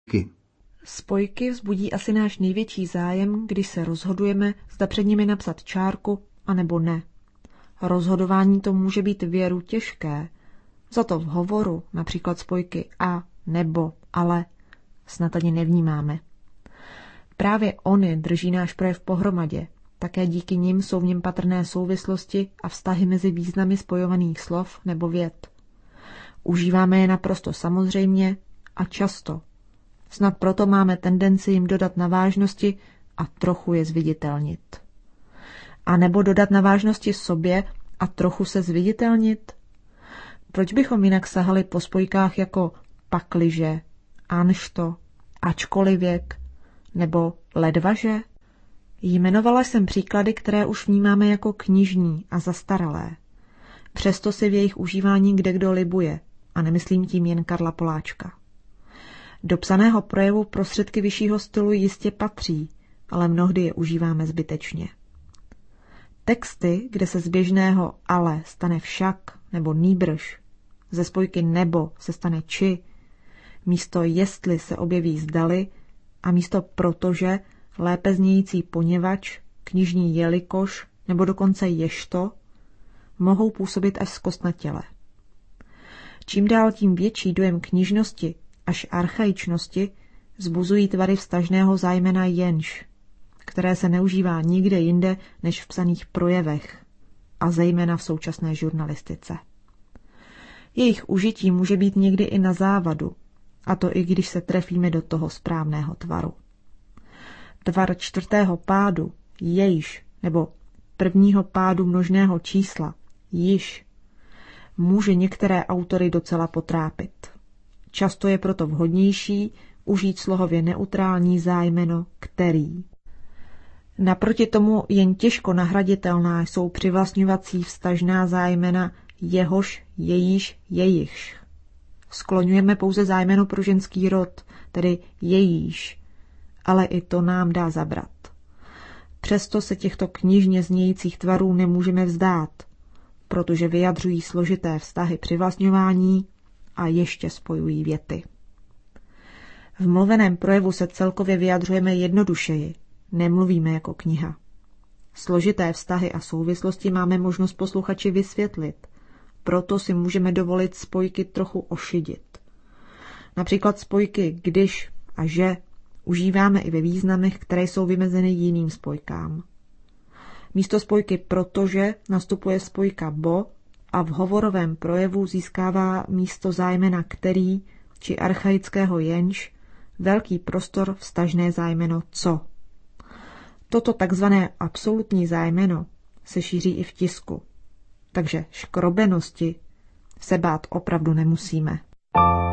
spojky. Spojky vzbudí asi náš největší zájem, když se rozhodujeme, zda před nimi napsat čárku, anebo ne. Rozhodování to může být věru těžké. Za to v hovoru, například spojky a, nebo, ale, snad ani nevnímáme. Právě ony drží náš projev pohromadě. Také díky nim jsou v něm patrné souvislosti a vztahy mezi významy spojovaných slov nebo vět. Užíváme je naprosto samozřejmě a často. Snad proto máme tendenci jim dodat na vážnosti a trochu je zviditelnit. A nebo dodat na vážnosti sobě a trochu se zviditelnit? Proč bychom jinak sahali po spojkách jako pakliže, anšto, ačkolivěk nebo ledvaže? Jmenovala jsem příklady, které už vnímáme jako knižní a zastaralé. Přesto si v jejich užívání kdekdo libuje, a nemyslím tím jen Karla Poláčka. Do psaného projevu prostředky vyššího stylu jistě patří, ale mnohdy je užíváme zbytečně. Texty, kde se z běžného ale stane však nebo nýbrž, ze spojky nebo se stane či, místo jestli se objeví zdali a místo protože lépe znějící poněvadž, knižní jelikož nebo dokonce ježto, mohou působit až zkostnatěle. Čím dál tím větší dojem knižnosti až archaičnosti vzbuzují tvary vztažného zájmena jenž, které se neužívá nikde jinde než v psaných projevech a zejména v současné žurnalistice. Jejich užití může být někdy i na závadu, a to i když se trefíme do toho správného tvaru. Tvar čtvrtého pádu, jejž, nebo prvního pádu množného čísla, již, může některé autory docela potrápit. Často je proto vhodnější užít slohově neutrální zájmeno který. Naproti tomu jen těžko nahraditelná jsou přivlastňovací vztažná zájmena jehož, jejíž, jejichž. Skloňujeme pouze zájmeno pro ženský rod, tedy jejíž, ale i to nám dá zabrat. Přesto se těchto knižně znějících tvarů nemůžeme vzdát, protože vyjadřují složité vztahy přivlastňování a ještě spojují věty. V mluveném projevu se celkově vyjadřujeme jednodušeji, nemluvíme jako kniha. Složité vztahy a souvislosti máme možnost posluchači vysvětlit, proto si můžeme dovolit spojky trochu ošidit. Například spojky když a že užíváme i ve významech, které jsou vymezeny jiným spojkám. Místo spojky protože nastupuje spojka bo a v hovorovém projevu získává místo zájmena který či archaického jenž velký prostor vztažné zájmeno co. Toto takzvané absolutní zájmeno se šíří i v tisku, takže škrobenosti se bát opravdu nemusíme.